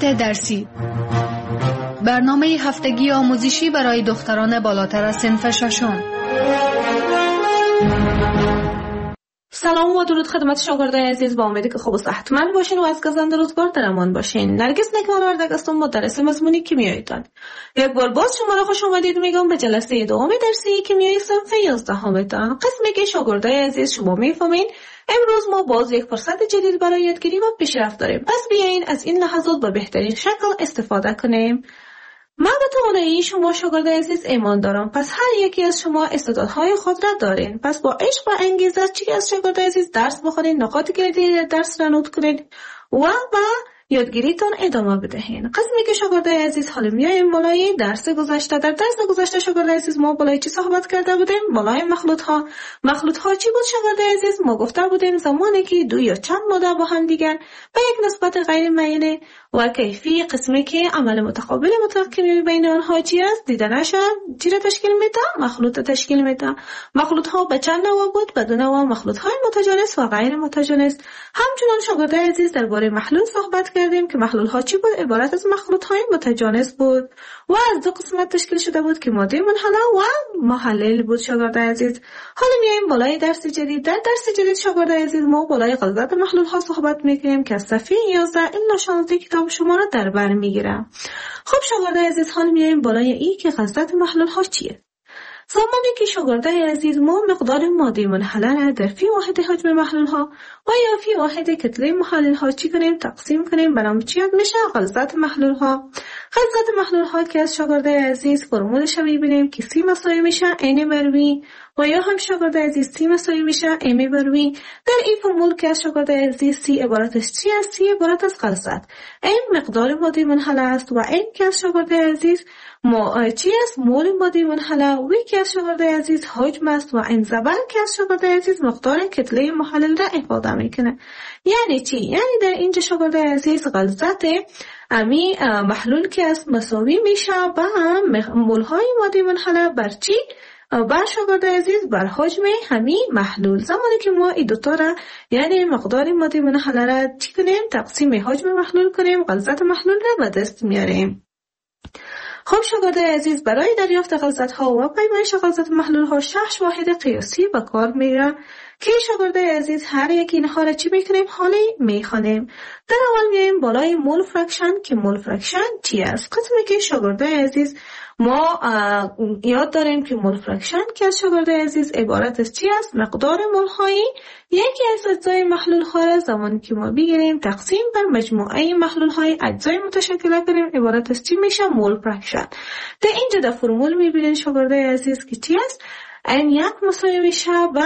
درسی، برنامه هفتگی آموزشی برای دختران بالاتر از صنف ششم. سلام و درود خدمت شاگردای عزیز، با امیدی که خوب و صحتمند باشین و از گزنده روزگار در امان باشین. نرگس نکمالوردگ هستم، مدرس مضمون کیمیایتان. یک بار باز شما را خوش آمدید میگم به جلسه دوم درسی کیمیای صنف 11 قسمی که شاگردای عزیز شما میفهمین. امروز ما باز یک فرصت جدید برای یادگیری و پیشرفت داریم. پس بیاین از این لحظات به بهترین شکل استفاده کنیم. من به توانایی شما شاگردای عزیز ایمان دارم. پس هر یکی از شما استعدادهای خود را دارین. پس با عشق و انگیزه چی از شاگردای عزیز درس بخونین، نکات کلیدی درس را نوت کنید و یادگیریتون ادامه بدهین. قسمی که شاگردای عزیز حالا میایم بالای درس گذشته. در درس گذشته شاگردای عزیز ما بالای چی صحبت کرده بودیم؟ بالای مخلوط ها چی بود شاگردای عزیز؟ ما گفته بودیم زمانی که دو یا چند ماده با هم دیگر به یک نسبت غیر معینه و کیفی، قسمی که عمل متقابل مترکمی بین آنها چی است؟ دیدنش چی را تشکیل میده؟ مخلوط تشکیل میده. مخلوط ها به چند نوع بود؟ به دو نوع، مخلوط های متجانس و غیر متجانس. همچنان شاگردای عزیز درباره محلول صحبت کردیم که محلول ها چی بود؟ عبارت از مخلوط های متجانس بود و از دو قسمت تشکیل شده بود که ماده منحله و محلل بود شاگردای عزیز. حالا میایم بالای درس جدید. در درس جدید شاگردای عزیز ما بالای غلظت محلول ها صحبت میکنیم که از صفحه 11 الی 16 کتاب شما را در بر میگیرم. خب شاگردای عزیز حالا میایم بالای این که غلظت محلول ها چیه. زمانی که شاگردای عزیز ما مقدار ماده منحله را در فی واحد حجم محلول ها و یا فی واحد کتله محلول ها چی کنیم؟ تقسیم کنیم. برام چی میشه؟ غلظت محلول ها. غلظت محلول ها که از شاگردای عزیز فرمولش رو میبینیم که سی مساوی میشه n بر v و یا هم شاگردای عزیز سی مساوی میشه m بر v. در این فرمول که از شاگردای عزیز سی عبارت از چی است؟ سی عبارت از غلظت. m مقدار ماده منحله است و n که از شاگردای عزیز چی است؟ مول ماده منحله. و که از شاگردای عزیز حجم است و n زبر که از شاگردای عزیز مقدار کتله محلل را افاده میکنه. یعنی چی؟ یعنی در اینجا شاگردای عزیز غلظت امی محلول که از مساوی میشه با مول های ماده منحله بر چی؟ بر شاگردای عزیز بر حجم همین محلول. زمانی که ما این دوتا را یعنی مقدار ماده منحله را چی کنیم؟ تقسیم حجم محلول کنیم، غلظت محلول را به دست میاریم. خب شاگردای عزیز برای دریافت غلظت ها و پیمایش غلظت محلول ها 6 واحد قیاسی به کار میره که شاگردای عزیز هر یک اینها را چی میکنیم؟ حالی میخوانیم. در اول میایم بالای مول فرکشن که مول فرکشن چی است؟ قسمی که شاگردای عزیز ما یاد داریم که مول فرکشن که از شاگردای عزیز عبارت از چی است؟ مقدار مول هایی یکی از اجزای محلول ها را زمانی که ما بگیریم تقسیم بر مجموعه محلول های اجزای متشکل کنیم عبارت از چی میشه؟ مول فرکشن. در اینجا در فرمول میبینید شاگردای عزیز که چی است؟ n1 مساوی میشه با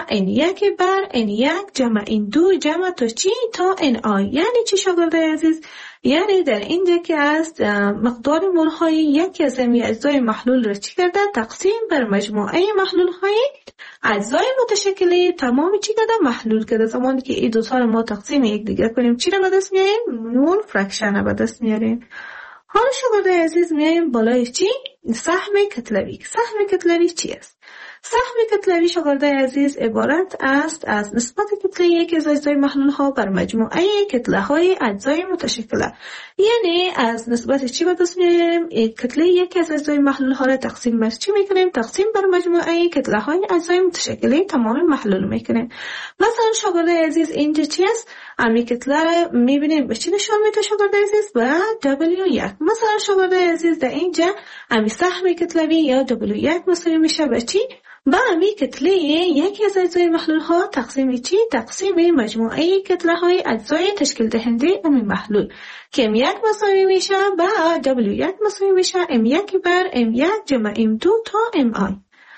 n1 بر n1 جمع n2 جمع تا چی؟ تا ni. یعنی چی شاگردای عزیز؟ یعنی در اینجا که از مقدار مول های یکی از اجزای محلول را چی کرده؟ تقسیم بر مجموعه محلول های اجزای متشکل تمام چی کرده؟ محلول کرده. زمانی که این دو تا ما تقسیم یک دیگر کنیم چی را به دست میاریم؟ مول فرکشن را به دست میاریم. حالا شاگردای عزیز میایم بالای چی؟ سهم کتلوی. سهم کتلوی چی است؟ سهم کتلوی شاگردای عزیز عبارت است از نسبت کتله یک از اجزای محلول ها بر مجموعه کتله های اجزای متشکله. یعنی از نسبت چی به دست میاریم؟ کتله یک از اجزای محلول ها را تقسیم بر چی میکنیم؟ تقسیم بر مجموعه کتله های اجزای متشکله تمام محلول میکنیم. مثلا شاگردای عزیز اینجا چی است؟ امی کتله را میبینیم به چی نشان میده شاگردای عزیز؟ به W1. مثلا شاگردای عزیز در اینجا امی سهم کتلوی یا W1 مساوی میشه به چی؟ با امی کتله یکی از اجزای محلول ها تقسیم چی؟ تقسیم مجموعه کتله های اجزای تشکیل دهنده امی محلول که m1 مساوی میشه با W1 مساوی میشه m1 بر m1 جمع m2 تا mi.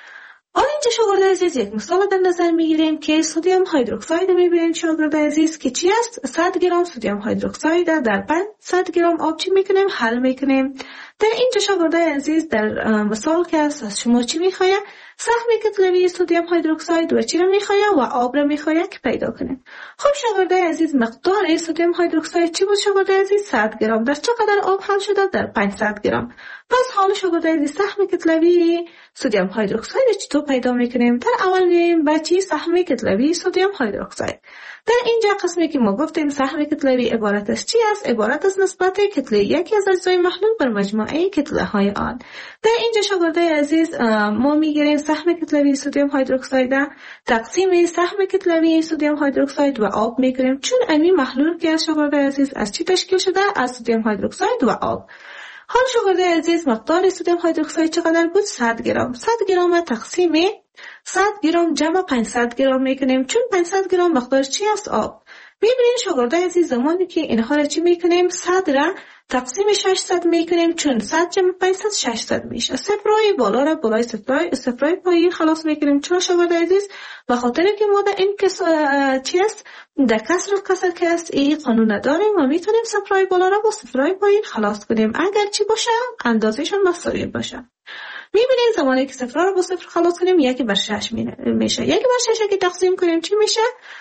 اینجا شاگردای عزیز یک مثال در نظر میگیریم که سدیم هیدروکساید میبینیم شاگردای عزیز که چی است؟ 100 گرم سدیم هیدروکساید در 500 گرم آب چی میکنیم؟ حل میکنیم. در اینجا شاگردای عزیز در مثال که از شما چی میخواه؟ سهم کتلوی سدیم هیدروکساید و چی رو میخواه و آب رو میخواه که پیدا کنیم. خب شاگردای عزیز مقدار سدیم هیدروکساید چی بود شاگردای عزیز؟ 100 گرم. در چقدر آب حل شده؟ در 500 گرم. پس حالا شاگردای عزیز سهم کتلوی سدیم هیدروکساید چطور پیدا میکنیم؟ در اول میایم به چی؟ سهم کتلوی سدیم هیدروکساید. در اینجا قسمی که ما گفتیم سهم کتلوی عبارت از چی است؟ عبارت از نسبت کتله یکی از اجزای محلول بر مجموعه کتله های آن. در اینجا شاگردای عزیز ما میگیریم سهم کتلوی سدیم هیدروکساید تقسیم سهم کتلوی سدیم هیدروکساید و آب میگیریم، چون این محلول که از شاگردای عزیز از چی تشکیل شده؟ از سدیم هیدروکساید و آب. حال شاگردای عزیز مقدار سدیم هیدروکساید چقدر بود؟ 100 گرم. 100 گرم تقسیم 100 گرم جمع 500 گرم میکنیم، چون 500 گرم مقدار چی است؟ آب. میبینید شاگردای عزیز زمانی که اینها را چی میکنیم؟ 100 را تقسیم 600 میکنیم، چون 100 جمع 500 600 میشه. صفرای بالا را بالای صفرای پایین خلاص میکنیم. چرا شاگردای عزیز؟ به خاطر که ما در این چی است؟ در کسر که است این قانون داریم و میتونیم صفرای بالا را با صفرای پایین خلاص کنیم اگر چی باشه؟ اندازهشون مساوی باشه. میبینیم زمانی که صفر رو با صفر خلاص کنیم 1/6 میشه. 1/6 که تقسیم کنیم چی میشه؟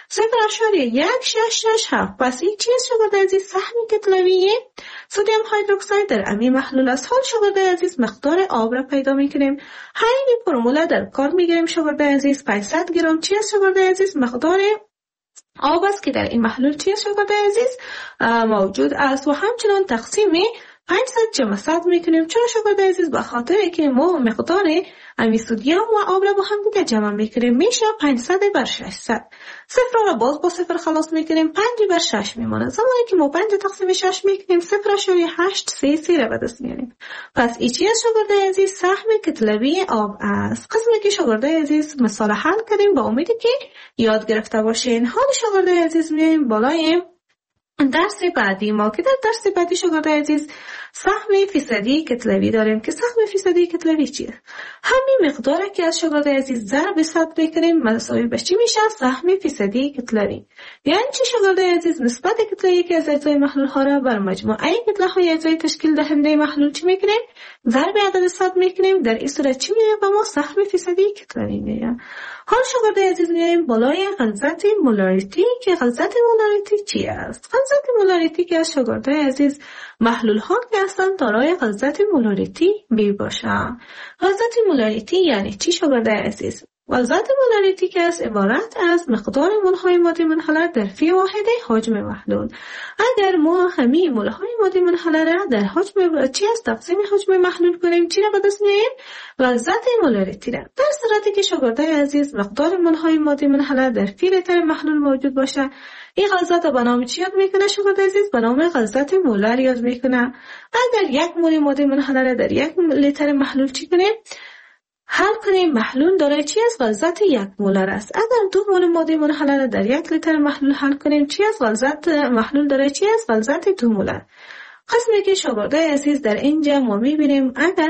0.1667. پس این چیز شاگردای عزیز سهم کتلوی سدیم هیدروکساید در امی محلول است. حال شاگردای عزیز مقدار آب را پیدا میکنیم. همین فرموله در کار میگیریم شاگردای عزیز. 500 گرم چی است شاگردای عزیز؟ مقدار آب است که در این محلول چی است شاگردای عزیز؟ موجود است و همچنان تقسیم 500 جمع 100 میکنیم. چرا شاگردای عزیز؟ به خاطر که ما مقدار امی سدیم و آب را با هم دیگه جمع میکنیم، میشه 500/600. صفر را باز با صفر خلاص میکنیم، 5/6 میمونه. زمانی که ما 5 تقسیم 6 میکنیم 0.833 را به دست میاریم. پس این چیز شاگردای عزیز سهم کتلوی آب است. قسمی که شاگردای عزیز مثال حل کردیم با امیدی که یاد گرفته باشین. حال شاگردای عزیز میایم بالای درس بعدی ما که در درس بعدی شاگردای عزیز سهم فیصدی کتلوی داریم که سهم فیصدی کتلوی چیه؟ همین مقداره که از شاگردای عزیز ضرب 100 بکنیم مساوی به چی میشه؟ سهم فیصدی کتلوی. یعنی چی شاگردای عزیز؟ نسبت کتله که از اجزای محلول ها را بر مجموعه کتله های اجزای تشکیل دهنده محلول چی میکنیم؟ ضرب عدد 100 میکنیم. در این صورت چی میشه؟ با ما سهم فیصدی کتلوی میشه. حال شاگردای عزیز میایم بالای غلظت مولاریتی که غلظت مولاریتی چی است؟ غلظت مولاریتی که از شاگردای عزیز محلول ها که هستند دارای غلظت مولاریتی می باشند. غلظت مولاریتی یعنی چی شاگردای عزیز؟ غلظت مولاریتی که از عبارت از مقدار مولهای ماده منحله در فی واحد حجم محلول. اگر ما همه مولهای ماده منحله را در حجم چی از تقسیم حجم محلول کنیم چی را به دست میاریم؟ غلظت مولاریتی را. در صورتی که شاگردای عزیز مقدار مولهای ماده منحله در فی لیتر محلول موجود باشه، این غلظت به نام چی یاد میکنه شاگردای عزیز؟ به نام غلظت مولر یاد میکنه. اگر 1 مول ماده منحله را در 1 لیتر محلول چی کنیم؟ حل کنیم محلول دارای چی است؟ غلظت 1 مولر است. اگر 2 مول ماده منحله را در 1 لیتر محلول حل کنیم چی است؟ غلظت محلول دارای چی است؟ غلظت 2 مولر. قسمی که شاگردای عزیز در اینجا ما میبینیم اگر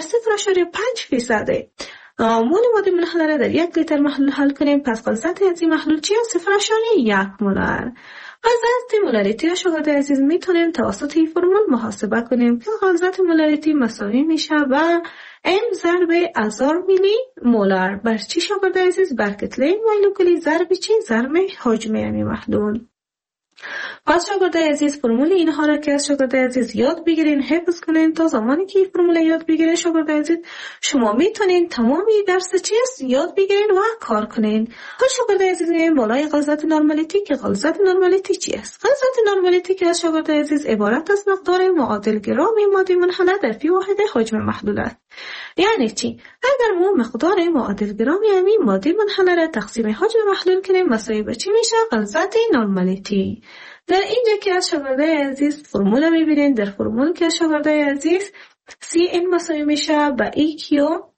0.5% مول ماده منحله را در 1 لیتر محلول حل کنیم پس غلظت از این محلول چی است؟ 0.1 مولر. غلظت مولاریتی را شاگردای عزیز میتونیم توسط این فرمول محاسبه کنیم که غلظت مولاریتی مساوی میشه و M ضرب 1000 میلی مولر بر چی شاگردای عزیز؟ بر کتله مولکولی ضرب چی؟ ضرب حجم امی محلول. پس شاگردای عزیز فرمول اینها را که از شاگردای عزیز یاد بگیرین، حفظ کنین. تا زمانی که این فرمول یاد بگیرین شاگردای عزیز شما میتونین تمامی درس چی است یاد بگیرین و کار کنین. حال شاگردای عزیز میایم بالای غلظت نرمالیتی که غلظت نرمالیتی چی است؟ غلظت نرمالیتی که از شاگردای عزیز عبارت از مقدار معادل گرام ماده منحله در فی واحد حجم محلول است. یعنی چی؟ اگر ما مقدار معادل گرام یعنی ماده منحله را تقسیم حجم محلول کنیم مساوی به چی میشه؟ غلظت نرمالیتی. در اینجا که از شاگردای عزیز فرمول میبینین، در فرمول که از شاگردای عزیز Cn مساوی میشه به EQ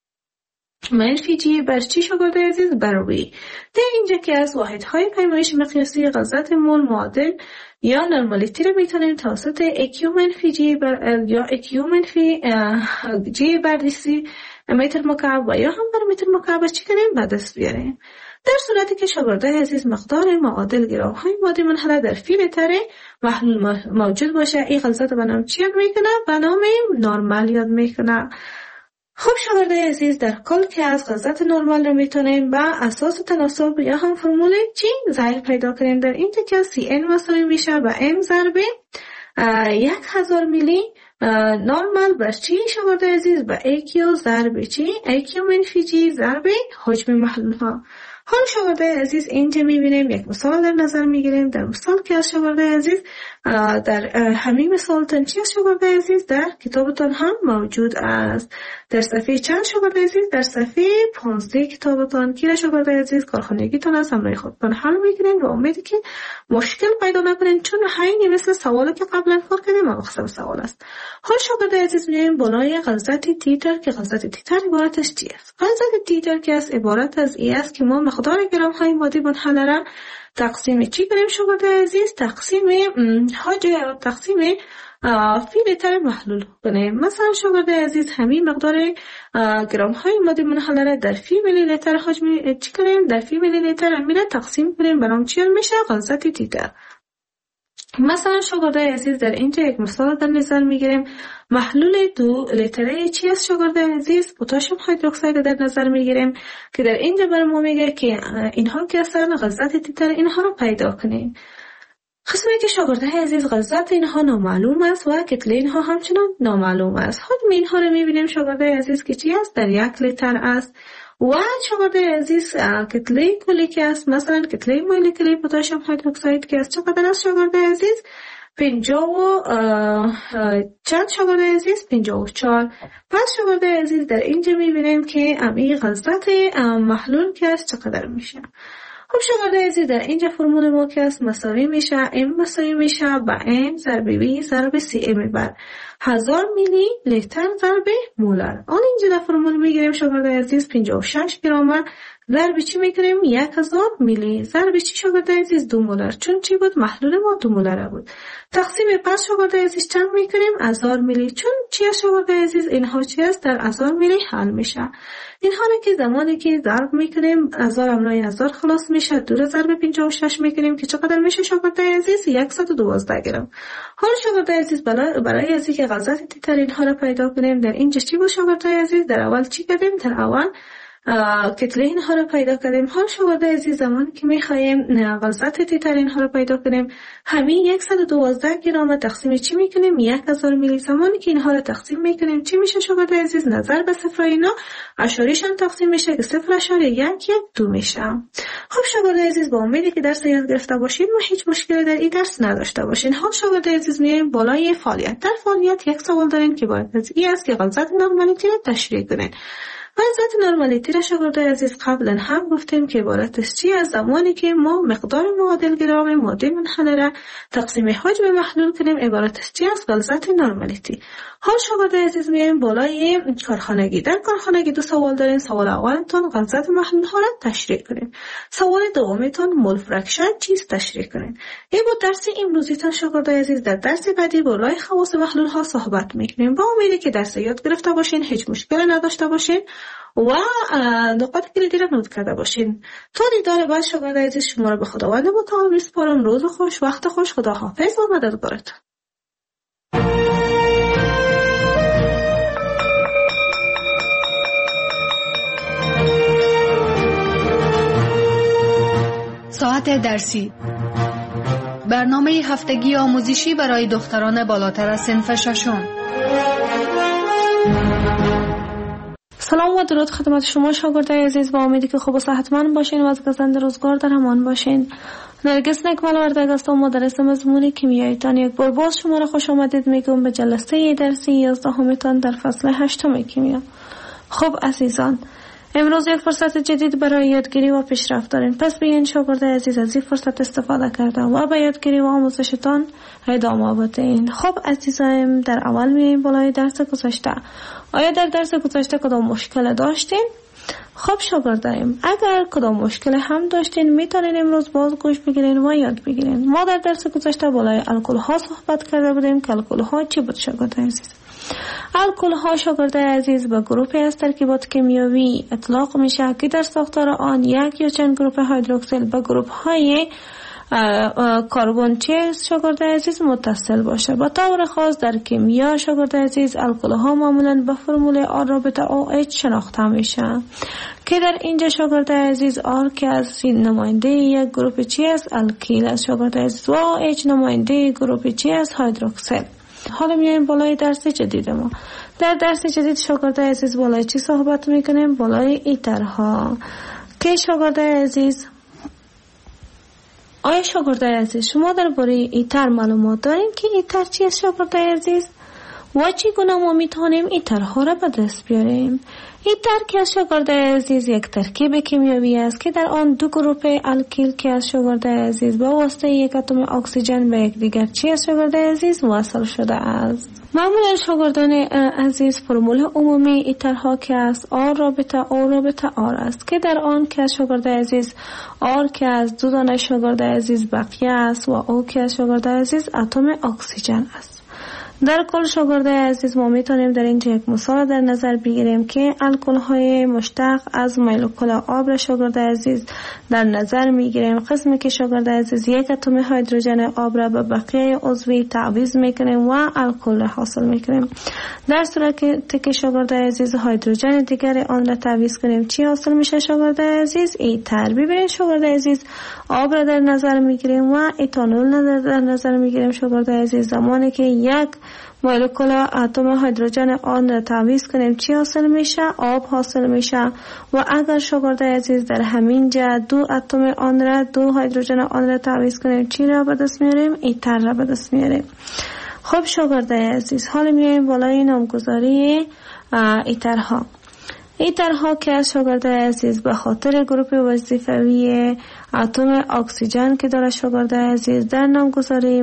منفی G بر چی شاگردای عزیز؟ بر V. در اینجا که از واحدهای پیمایش مقیاسی غلظت مول معادل یا نرمالیتی رو میتونیم توسط EQ منفی G بر یا EQ منفی G بر DC متر مکعب و یا هم بر متر مکعب چی کنیم؟ به دست بیاریم. در صورتی که شاگردای عزیز مقدار معادل گرام‌های ماده منحله در فی لیتر محلول موجود باشه، این غلظت به نام چی یاد میکنه؟ به نام نرمال یاد میکنه. خب شاگردای عزیز، در کل که از غلظت نرمال رو میتونیم با اساس تناسب یا هم فرمول چی ضریب پیدا کنیم. در اینجا که CN مساوی میشه به M ضرب 1000 میلی نرمال بر چی شاگردای عزیز؟ به AQ ضرب چی؟ AQ منفی G ضرب حجم محلول ها. حال شاگردای عزیز اینجا میبینیم یک مثال در نظر میگیریم. در مثال که از شاگردای عزیز در همین مثال تنچی از شاگردای عزیز در کتابتان هم موجود است. در صفحه چند شاگردای عزیز؟ در صفحه 15 کتابتان که شاگردای عزیز کارخانگیتان از همراه خودتان حل میگیرین و امیدی که مشکل پیدا نکنین، چون همین مثل سوالی که قبلا کار کردیم مختصر سوال است. حال شاگردای عزیز میایم بالای غلظت تیتر که غلظت تیتر عبارتش چی است؟ غلظت تیتر که است عبارت از این است که ما مقدار گرم های ماده منحله را تقسیم چی کنیم شاگردای عزیز؟ تقسیم فی لیتر محلول کنیم. مثلا شاگردای عزیز همین مقدار گرم های ماده منحله را در فی میلی لیتر حجم چی کنیم؟ در فی میلی لیتر میره تقسیم کنیم، برام چی میشه؟ غلظت تیتر. مثلا شاگردای عزیز در اینجا یک مثال در نظر میگیریم. محلول 2 لیتره چی است شاگردای عزیز؟ پتاسیم هیدروکساید در نظر میگیریم که در اینجا برام میگه که اینها که اصلا غلظت تیتر اینها رو پیدا کنیم. قسمی که شاگردای عزیز غلظت اینها نامعلوم است و کتله اینها همچنان نامعلوم است. حجم اینها رو میبینیم شاگردای عزیز که چی است؟ در 1 لیتر است. و شاگردای عزیز کتله کلی که است، مثلا کتله مولکولی پتاسیم هیدروکساید که است چقدر است شاگردای عزیز؟ 50 چند شاگردای عزیز؟ 54. پس شاگردای عزیز در اینجا میبینیم که این غلظت محلول که است چقدر میشه. خب شاگردای عزیز در اینجا فرمول ما که است مساوی میشه M مساوی میشه با M ضرب V ضرب CM بر 1000 میلی لیتر ضرب مولر. آن اینجا در فرمول میگیریم شاگردای عزیز 56 گرم ضرب چی میکنیم؟ 1000 میلی ضرب چی شاگردای عزیز؟ 2 مولر، چون چی بود؟ محلول ما 2 مولر بود. تقسیم پس شاگردای عزیز چند میکنیم؟ 1000 میلی، چون چی شاگردای عزیز؟ اینها چی است؟ در 1000 میلی حل میشه. اینها رو که زمانی که ضرب میکنیم 1000 املای 1000 خلاص میشه، 2 ضرب 56 میکنیم که چقدر میشه شاگردای عزیز؟ 112 گرم. حالا شاگردای عزیز برای از اینکه غلظت تیتر اینها رو پیدا کنیم در اینجا چی بود شاگردای عزیز؟ در اول چی کردیم؟ در اول کتله اینها رو پیدا کردیم. حال شاگردای عزیز زمانی که میخوایم غلظت تیتر اینها رو پیدا کنیم همین 112 گرم تقسیم چی میکنیم؟ 1000 میلی. زمانی که اینها رو تقسیم میکنیم چی میشه شاگردای عزیز؟ نظر به صفر اینا اشاریشان تقسیم میشه که 0.112 میشه. خب شاگردای عزیز با امیدی که درس یاد گرفته باشین و هیچ مشکلی در این درس نداشته باشین. حال شاگردای عزیز میایم بالای فعالیت. در فعالیت یک سوال دارین که باید از این است که غلظت نرمالیتی رو تشریح کنین. غلظت نرمالیتی را شاگردای عزیز قبلا هم گفتیم که عبارت است چی؟ از زمانی که ما مقدار معادل گرام ماده منحله را تقسیم حجم محلول کنیم عبارت است چی؟ از غلظت نرمالیتی. حال شاگردای عزیز میایم بالای کارخانگی. در کارخانگی 2 سوال داریم. سوال اولتون غلظت محلول ها را تشریح کنیم. سوال دومیتون مول فرکشن چیست تشریح کنیم. این بود درس امروزیتون شاگردای عزیز. در درس بعدی بالای خواص محلول ها صحبت میکنیم. با امیدی که درس یاد گرفته باشین، هیچ مشکلی نداشته باشین و نقاط کلیدی را نوت کرده باشین. تا دیدار بعد شاگردای عزیز شما را به خداوند متعال میسپارم. روز خوش، وقت خوش، خداحافظ و مددگارتون. ساعت درسی، برنامه هفتگی آموزشی برای دختران بالاتر از صنف ششم. سلام و درود خدمت شما شاگردای عزیز. با امیدی که خوب و صحتمند باشین و از گزند روزگار در امان باشین. نرگس نکمل وردگ هستم، مدرس مضمون کیمیاییتان. یک بار باز شما را خوش آمدید میگم به جلسه درسی 11 در فصل 8 کیمیا. خب عزیزان، امروز یک فرصت جدید برای یادگیری و پیشرفت دارین. پس بیاین شاگردای عزیز از این فرصت استفاده کرده و به یادگیری و آموزشتان ادامه بدین. خب عزیزایم، در اول میایم بالای درس گذشته. آیا در درس گذشته کدام مشکل داشتین؟ خب شاگردایم، اگر کدام مشکل هم داشتین میتونین امروز باز گوش بگیرین و یاد بگیرین. ما در درس گذشته بالای الکل ها صحبت کرده بودیم که الکل ها چی بود شاگردای عزیز. الکل ها شاگرد عزیز به گروهی از ترکیبات کیمیایی اطلاق میشه که در ساختار آن یک یا چند گروه هیدروکسیل به گروه های کربن چیز شاگرد عزیز متصل باشه. به طور خاص در کیمیا شاگرد عزیز الکل ها معمولا به فرمول آر رابطه OH شناخته میشه که در اینجا شاگرد عزیز آر که از نماینده یک گروه چی است الکیل است شاگرد عزیز و OH نماینده گروه چی است هیدروکسیل. حالا میایم بالای درس جدید ما. در درس جدید شاگرد عزیز بالای چی صحبت میکنیم؟ بالای ایترها که شاگرد عزیز آیا شاگرد عزیز شما درباره ایتر معلومات دارین که ایتر چیست شاگرد عزیز و چگونه ما میتونیم ایترها را به دست بیاریم؟ ایتر که از شاگرد عزیز یک ترکیب کیمیایی است که در آن دو گروه الکیل که از شاگرد عزیز با واسطه یک اتم اکسیژن به یک دیگر چی از شاگرد عزیز موصل شده است. معمولا شاگردان عزیز فرمول عمومی ایترها که از آر رابطه آر است که در آن که از شاگرد عزیز آر که از دو دانه شاگرد عزیز بقیه است و او که از شاگرد عزیز اتم اکسیژن است. در کل شاگرد عزیز ما میتونیم در اینجا یک مثال در نظر بگیریم که الکل های مشتق از مولکول آب را شاگرد عزیز در نظر میگیریم. قسمی که شاگرد عزیز یک اتم هیدروژن آب را به بقیه عضوی تعویض میکنیم و الکل را حاصل میکنیم. در صورتی که شاگرد عزیز هیدروژن دیگر آن را تعویض کنیم چی حاصل میشه شاگرد عزیز؟ ایتر. ببینید شاگرد عزیز آب را در نظر میگیریم و ایتانول در نظر میگیریم شاگرد عزیز. زمانی که یک مولکول اتم هیدروژن آن را تعویض کنیم چی حاصل میشه؟ آب حاصل میشه. و اگر شاگرد عزیز در همین جا دو اتم آن را دو هیدروژن آن را تعویض کنیم چی را به دست میاریم؟ ایتر را به دست میاریم. خب شاگرد عزیز حالا میایم بالای نامگذاری ایترها. ایترها که از شاگرد عزیز به خاطر گروه وظیفوی اتم اکسیژن که داره شاگرد عزیز در نامگذاری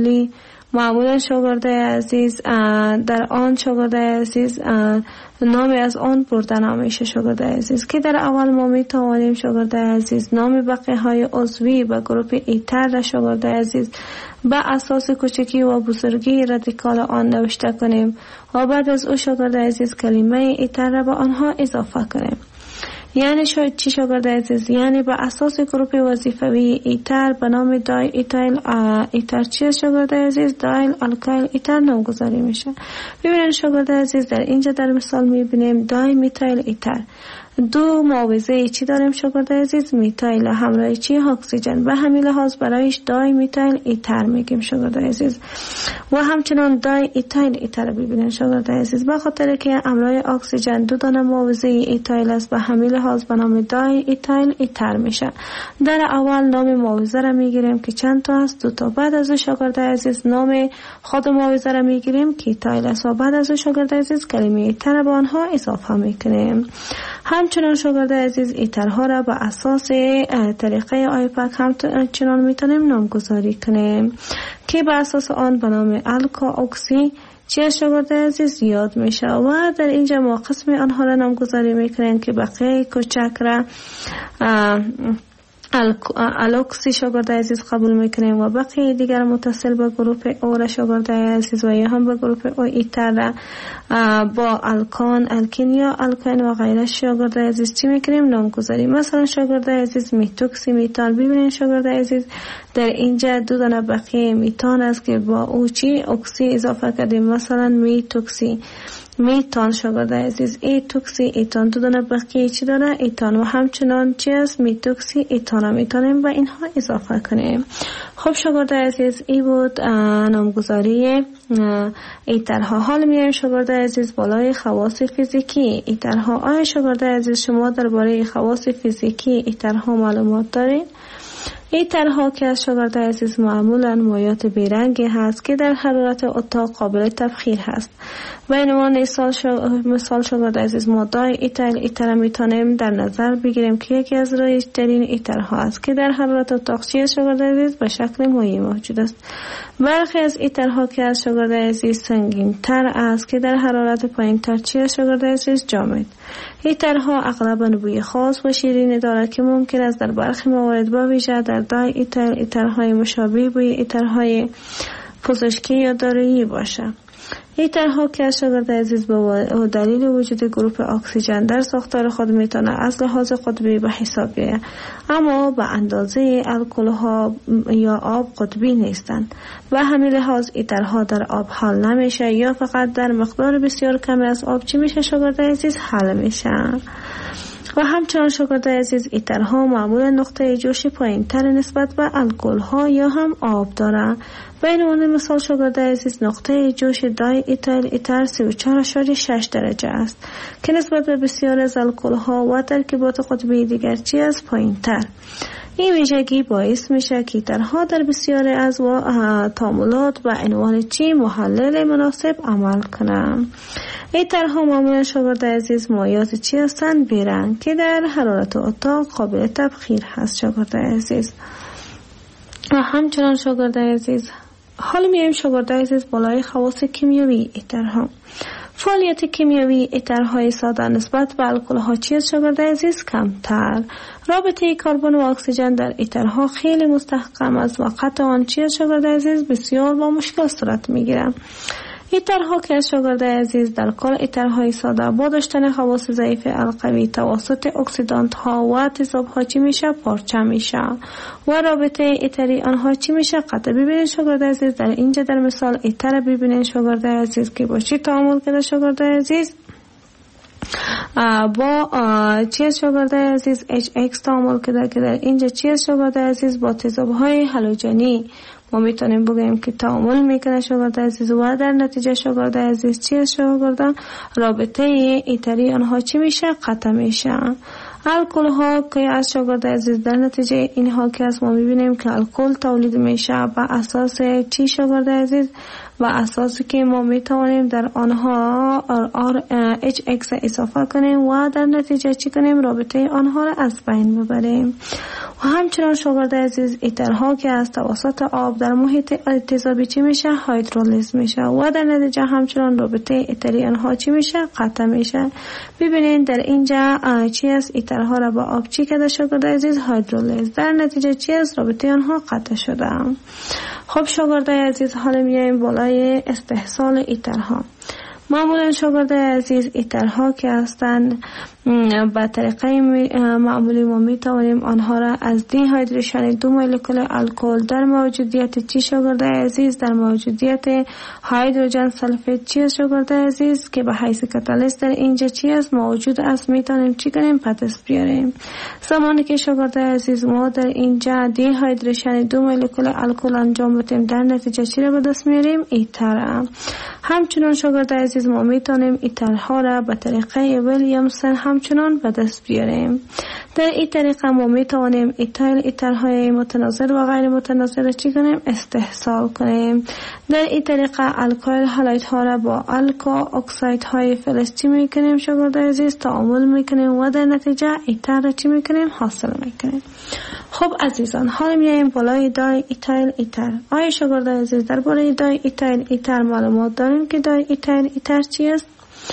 معمولا شاگرد عزیز در آن شاگرد عزیز نامی از آن برده نمیشه شاگرد عزیز که در اول ما میتوانیم شاگرد عزیز نام بقیه های عضوی به گروه ایتر را شاگرد عزیز به اساس کوچکی و بزرگی رادیکال آن نوشته کنیم و بعد از او شاگرد عزیز کلمه ایتر را به آنها اضافه کنیم. یعنی چی شاگرد عزیز؟ یعنی به اساس گروه وظیفوی ایتر به نام دای ایتایل ایتر چی شاگرد عزیز؟ دایل الکایل ایتر نامگذاری میشه. ببینید شاگرد عزیز در اینجا در مثال میبینیم دای میتایل ایتر. دو معاوضه چی داریم شاگرد عزیز؟ میتایل همراه چی؟ اکسیژن. به همین لحاظ برایش دای میتایل ایتر میگیم شاگرد عزیز. و همچنان دای ایتایل ایتر ببینید شاگرد عزیز به خاطر که همراه اکسیژن دو دانه معاوضه ایتایل است به همین لحاظ به نام دای ایتایل ایتر میشه. در اول نام معاوضه را میگیریم که چند تا است؟ دو تا. بعد از شاگرد عزیز نام خود معاوضه را میگیریم که ایتایل است و بعد از شاگرد عزیز کلمه ایتر به آنها اضافه میکنیم. همچنان شاگرد عزیز ایترها را به اساس طریقه آیپک همچنان میتونیم نامگذاری کنیم که به اساس آن به نام الکا اکسی چی شاگرد عزیز یاد میشه و در اینجا ما قسم آنها را نامگذاری میکنیم که بقیه کوچک را الکسی شاگرد عزیز قبول میکنیم و بقیه دیگر متصل به گروه او را شاگرد عزیز و یا هم به گروه او ایتر را با الکان الکین یا الکین و غیره شاگرد عزیز چی میکنیم؟ نامگذاری. مثلا شاگرد عزیز میتوکسی میتان. ببینید شاگرد عزیز در اینجا دو دانه بقیه میتان است که با او چی اکسی اضافه کردیم مثلا میتوکسی میتان شاگرد عزیز ایتوکسی ایتان دو دانه بقیه چی داره؟ ایتان. و همچنان چی است؟ میتوکسی ایتان هم میتونیم و اینها اضافه کنیم. خب شاگرد عزیز ای بود نامگذاری ایترها. حال میایم شاگرد عزیز بالای خواص فیزیکی ایترها. آیا شاگرد عزیز شما درباره خواص فیزیکی ایترها معلومات دارین؟ ایترها که از شاگرد عزیز معمولا مایات بیرنگی هست که در حرارت اتاق قابل تبخیر هست. به عنوان مثال شاگرد عزیز ما دای ایتر میتونیم در نظر بگیریم که یکی از رایج‌ترین ایترها است که در حرارت اتاق چی شاگرد عزیز به شکل مایع موجود است. برخی از ایترها که از شاگرد عزیز سنگین تر است که در حرارت پایین تر چی شاگرد عزیز جامد. ایترها اغلباً بوی خاص و شیرینی دارد که ممکن است در برخی موارد با ویژه در دای ایترهای مشابه بوی ایترهای پزشکی یا دارویی باشه. ایترها که شاگرد عزیز به دلیل وجود گروه اکسیژن در ساختار خود میتونه از لحاظ قطبی به حساب بیاید، اما به اندازه الکل ها یا آب قطبی نیستند. و همین لحاظ ایترها در آب حل نمیشه یا فقط در مقدار بسیار کمی از آب چی میشه شاگرد عزیز حل میشه. و همچنان شاگرد عزیز ایترها معمولا نقطه جوش پایین تر نسبت به الکل ها یا هم آب دارند. بین اون مثال شاگرد عزیز نقطه جوش دای ایتایل ایتر 34.6 درجه است که نسبت به بسیار از الکل ها و ترکیبات قطبی دیگر چی از پایین تر. این ویژگی باعث میشه که ایترها در بسیار از تعاملات و عنوان چی محلل مناسب عمل کنند. ایترها معمولا شاگرد عزیز مایعات چی هستند؟ بیرنگ که در حرارت اتاق قابل تبخیر هست شاگرد عزیز. و همچنان شاگرد عزیز حالا میایم شاگرد عزیز بالای خواص کیمیایی ایترها. فعالیت کیمیایی ایترهای ساده نسبت به الکل ها چیز شاگرد عزیز کمتر. رابطه کربن و اکسیژن در ایترها خیلی مستحکم است و قطع آن چیز شاگرد عزیز بسیار با مشکل صورت میگیرند. ایترها که شاگرد عزیز در کل ایترهای ساده با داشتن خواص ضعیف القوی توسط اکسیدانت ها و تیزاب ها چی میشه؟ پارچه میشه و رابطه ایتری آنها چی میشه؟ قطع. ببینید شاگرد عزیز در اینجا در مثال ایتر ببینید شاگرد عزیز که با چی تعامل کرده شاگرد عزیز؟ با چیز شاگرد عزیز HX تعامل کرده که در اینجا چیز شاگرد عزیز با تیزاب های هالوژنی ما میتونیم بگیم که تعامل میکنه شاگرد عزیز و در نتیجه شاگرد عزیز چی است شاگرد؟ رابطه ایتری آنها چی میشه؟ قطع میشه. الکل ها که از شاگرد عزیز در نتیجه اینها که از ما میبینیم که الکل تولید میشه با اساس چی شاگرد عزیز؟ و اساسی که ما میتوانیم در آنها HX اضافه کنیم و در نتیجه چی کنیم؟ رابطه آنها را از بین ببریم. و همچنان شاگرد عزیز ایترها که از توسط آب در محیط تیزابی چی میشه؟ هیدرولیز میشه و در نتیجه همچنان رابطه ایتری آنها چی میشه؟ قطع میشه. ببینید در اینجا چی است؟ ایترها را با آب چی کرده شاگرد عزیز؟ هیدرولیز. در نتیجه چی است؟ رابطه آنها قطع شده. خب شاگرد عزیز حالا میایم بالای استحصال ایترها. معمولا شاگرد عزیز ایترها که هستند با طریقه معمولی ما میتوانیم آنها را از دیهایدریشن 2 مولکول الکل در موجودیت چی شاگرد عزیز؟ در موجودیت هیدروژن سلفید چی شاگرد عزیز که به حیث کاتالیست در اینجا چی است موجود است میتونیم چی کنیم؟ پدست بیاریم. زمانی که شاگرد عزیز ما در اینجا دیهایدریشن 2 مولکول الکل انجام بدیم در نتیجه چی را به دست میاریم؟ ایتر. همچنان شاگرد عزیز ما میتونیم ایترها را به طریقه ویلیامسون همچنان به دست بیاریم. در این طریقه ما میتوانیم ایترهای متناظر و غیر متناظر را چی کنیم؟ استحصال کنیم. در این طریقه الکایل هالایت ها را با الکا اکساید های فلز چی میکنیم شاگرد عزیز؟ تعامل میکنیم و در نتیجه ایتر را چی میکنیم؟ حاصل میکنیم. خب عزیزان حالا میایم بالای دای ایتایل ایتر. آیا شاگرد عزیز درباره دای ایتایل ایتر معلومات داریم که دای ایتایل ایتر چی است؟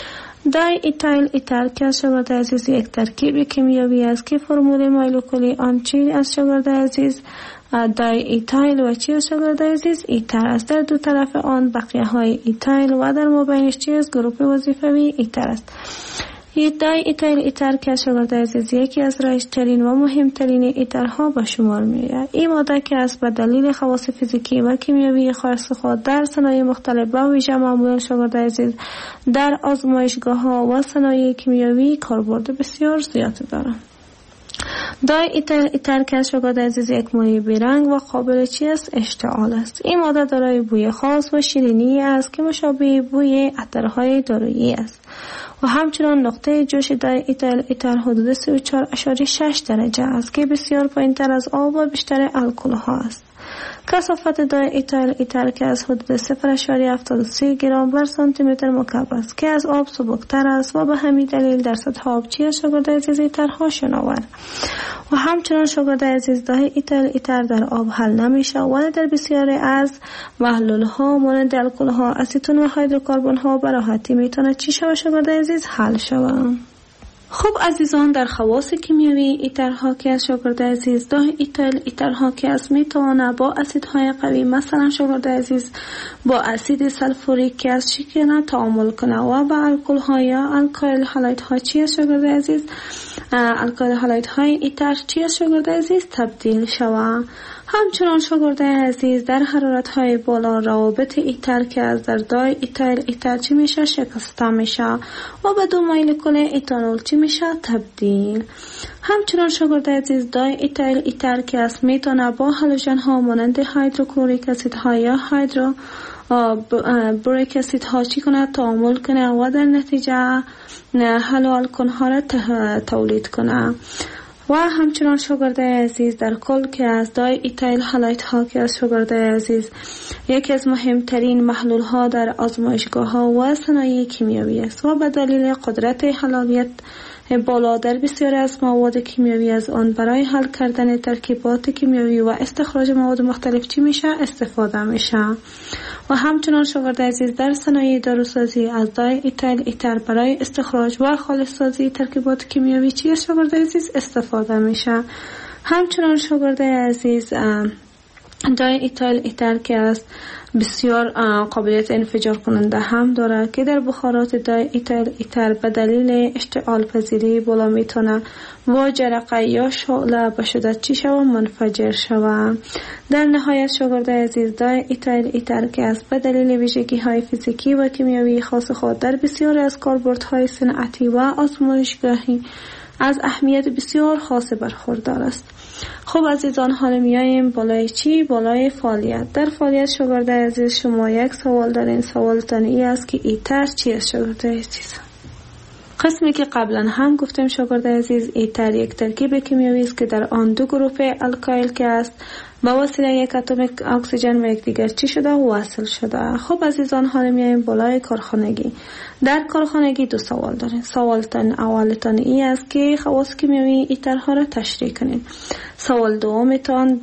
دای ایتایل ایتر که از شاگرد عزیز یک ترکیب کیمیایی است که فرمول مولکولی آن چی از شاگرد عزیز؟ دای ایتایل و چی از شاگرد عزیز؟ ایتر است. در دو طرف آن بقیه های ایتایل و در مابینش چی است؟ گروپ وظیفوی ایتر است. دای ایتایل ایتر که شاگرد عزیز یکی از رایج‌ترین و مهمترین ایترها به شمار می‌آید. این ماده که از به دلیل خواص فیزیکی و کیمیایی خاص خود در صنایع مختلف با ویژه معمولا شاگرد عزیز در آزمایشگاه‌ها و صنایع کیمیایی کاربرد بسیار زیادی دارند. دای ایتر که شاگرد عزیز یک مایع بیرنگ و قابل چی است؟ اشتعال است. این ماده دارای بوی خاص و شیرینی است که مشابه بوی عطرهای دارویی است و همچنان نقطه جوش دای ایتر حدود 34.6 درجه است که بسیار پایین‌تر از آب و بیشتر الکل ها است. کثافت دای ایتر که از حدود 0.73 گرم بر سانتی متر مکعب است که از آب سبکتر است و به همین دلیل در سطح آب چی شاگرد عزیز ایترها شناور. و همچنان شاگرد عزیز دای ایتر در آب حل نمیشه ولی در بسیاری از محلول ها مانند الکل ها، اسیتون و هیدروکربن ها به راحتی میتونه چی شود شاگرد عزیز؟ حل شود. خب عزیزان، در خواص کیمیایی ایترها که از شاگرد عزیز دای ایترها که از میتونه با اسیدهای قوی، مثلا شاگرد عزیز با اسید سلفوریک که از شکر تعامل کنه و با الکل ها یا الکایل هالایت ها چی از شاگرد عزیز الکایل هالایت های ایتر چی از شاگرد عزیز تبدیل شوه. همچنان شاگرد عزیز در حرارت های بالا روابط ایتر که از در دای ایتر چی میشه شکسته میشه و به دو مولکول ایتانول چی میشه تبدیل. همچنان شاگرد عزیز دای ایتر که از میتونه با هالوژن ها مانند هیدروکلوریک اسید ها یا بوریک اسید ها چی کنه تعامل کنه و در نتیجه هالوآلکن ها را تولید کنه. و همچنان شاگرد عزیز در کل که از دای ایتایل هالایت ها که از شاگرد عزیز یکی از مهمترین محلول ها در آزمایشگاه ها و صنایع کیمیایی است و به دلیل قدرت حلالیت بالا در بسیاری از مواد کیمیایی از آن برای حل کردن ترکیبات کیمیایی و استخراج مواد مختلف چی میشه استفاده میشه. و همچنان شاگرد عزیز در صنایع داروسازی از دای ایتر برای استخراج و خالص سازی ترکیبات کیمیایی چی شاگرد عزیز استفاده میشه. همچنان شاگرد عزیز دای ایتر که است بسیار قابلیت انفجار کننده هم داره که در بخارات دای ایتر به دلیل اشتعال پذیری بالا میتونه و جرقه یا شعله به شدت چی شوه منفجر شوه. در نهایت شاگرد عزیز دای ایتر که است به دلیل ویژگی های فیزیکی و کیمیایی خاص خود در بسیار از کاربردهای صنعتی و آزمایشگاهی از اهمیت بسیار خاص برخوردار است. خب عزیزان، حالا میاییم بالای چی؟ بالای فعالیت. در فعالیت شاگرد عزیز شما یک سوال دارین. سوالتان ای است که ایتر چی است شاگرد عزیز؟ قسمی که قبلا هم گفتیم شاگرد عزیز ایتر یک ترکیب کیمیایی است که در آن دو گروه الکایل که است با واسطه یک اتم اکسیژن و یکدیگر چی شده وصل شده. خب عزیزان، حالا میایم بالای کارخانگی. در کارخانگی دو سوال دارین. سوالتان اولتان ای است که خواص کیمیایی ایترها را تشریح کنین. سوال دومتان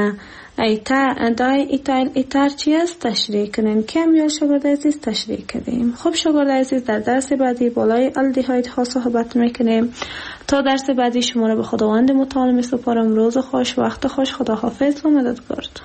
ایتر چی است تشریح کنین. کم یا شاگرد عزیز تشریح کردیم. خب شاگرد عزیز، در درس بعدی بالای الدهاید ها صحبت میکنیم. تا درس بعدی شما را به خداوند متعال میسپارم. روز خوش، وقت خوش، خداحافظ و مددگارتون.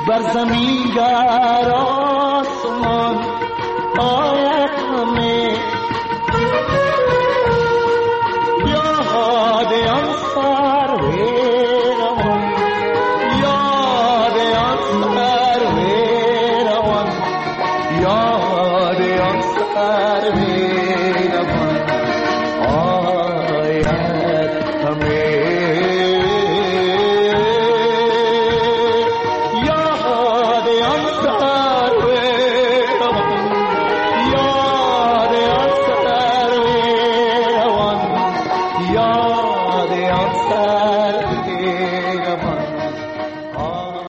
بر زمین در آسمان آید همه